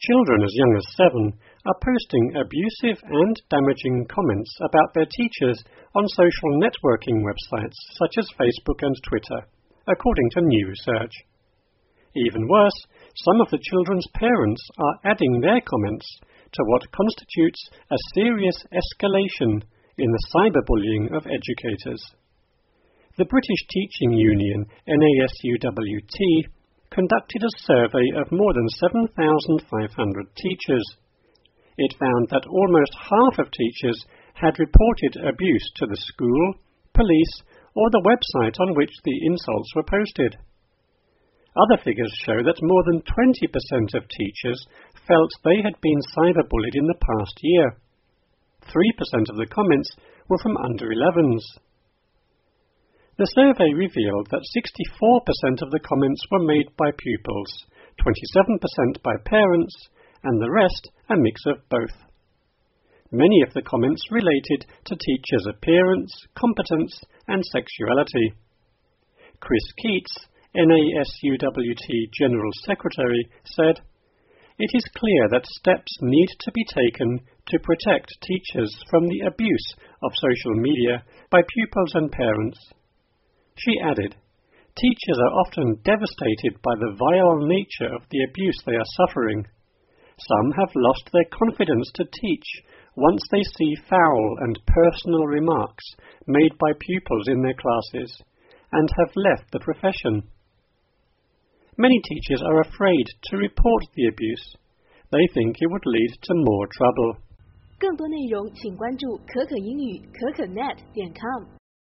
Children as young as 7 are posting abusive and damaging comments about their teachers on social networking websites such as Facebook and Twitter, according to new research. Even worse, some of the children's parents are adding their comments to what constitutes a serious escalation in the cyberbullying of educators. The British Teaching Union, NASUWT, conducted a survey of more than 7,500 teachers. It found that almost half of teachers had reported abuse to the school, police, or the website on which the insults were posted. Other figures show that more than 20% of teachers felt they had been cyberbullied in the past year. 3% of the comments were from under 11s. The survey revealed that 64% of the comments were made by pupils, 27% by parents, and the rest a mix of both. Many of the comments related to teachers' appearance, competence, and sexuality. Chris Keats, NASUWT General Secretary, said, "It is clear that steps need to be taken to protect teachers from the abuse of social media by pupils and parents." She added, "Teachers are often devastated by the vile nature of the abuse they are suffering. Some have lost their confidence to teach once they see foul and personal remarks made by pupils in their classes, and have left the profession. Many teachers are afraid to report the abuse. They think it would lead to more trouble." 更多内容请关注可可英语可可net.com。